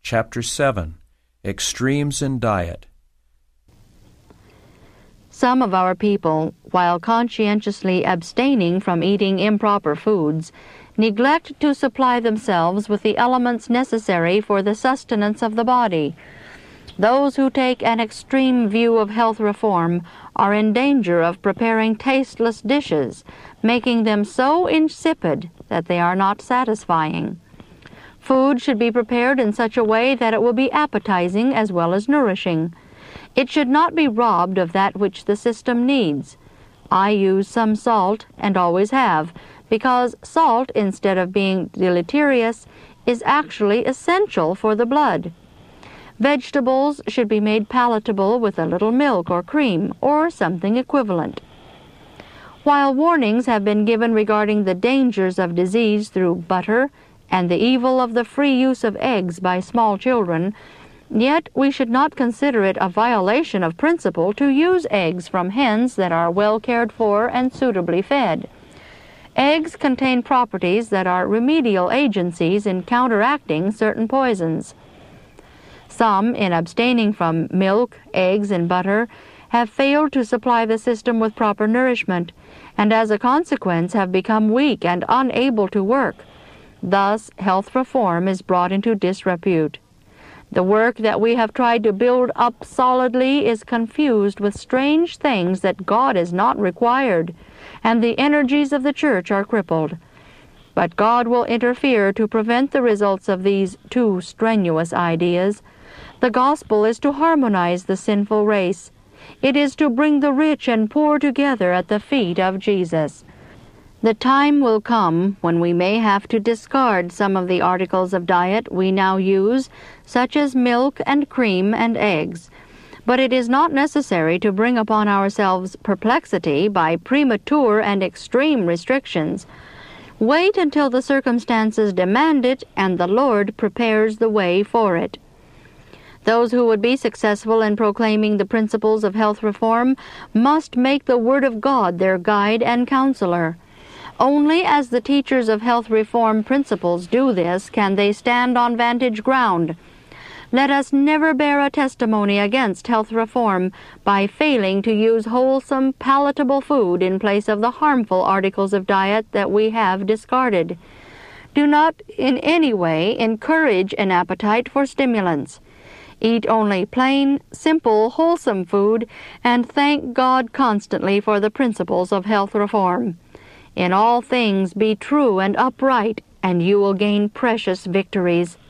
Chapter 7. Extremes in Diet. Some of our people, while conscientiously abstaining from eating improper foods, neglect to supply themselves with the elements necessary for the sustenance of the body. Those who take an extreme view of health reform are in danger of preparing tasteless dishes, making them so insipid that they are not satisfying. Food should be prepared in such a way that it will be appetizing as well as nourishing. It should not be robbed of that which the system needs. I use some salt, and always have, because salt, instead of being deleterious, is actually essential for the blood. Vegetables should be made palatable with a little milk or cream, or something equivalent. While warnings have been given regarding the dangers of disease through butter, and the evil of the free use of eggs by small children, yet we should not consider it a violation of principle to use eggs from hens that are well cared for and suitably fed. Eggs contain properties that are remedial agencies in counteracting certain poisons. Some, in abstaining from milk, eggs, and butter, have failed to supply the system with proper nourishment, and as a consequence have become weak and unable to work. Thus, health reform is brought into disrepute. The work that we have tried to build up solidly is confused with strange things that God is not required, and the energies of the church are crippled. But God will interfere to prevent the results of these too strenuous ideas. The gospel is to harmonize the sinful race. It is to bring the rich and poor together at the feet of Jesus. The time will come when we may have to discard some of the articles of diet we now use, such as milk and cream and eggs. But it is not necessary to bring upon ourselves perplexity by premature and extreme restrictions. Wait until the circumstances demand it and the Lord prepares the way for it. Those who would be successful in proclaiming the principles of health reform must make the Word of God their guide and counselor. Only as the teachers of health reform principles do this can they stand on vantage ground. Let us never bear a testimony against health reform by failing to use wholesome, palatable food in place of the harmful articles of diet that we have discarded. Do not in any way encourage an appetite for stimulants. Eat only plain, simple, wholesome food, and thank God constantly for the principles of health reform. In all things be true and upright, and you will gain precious victories.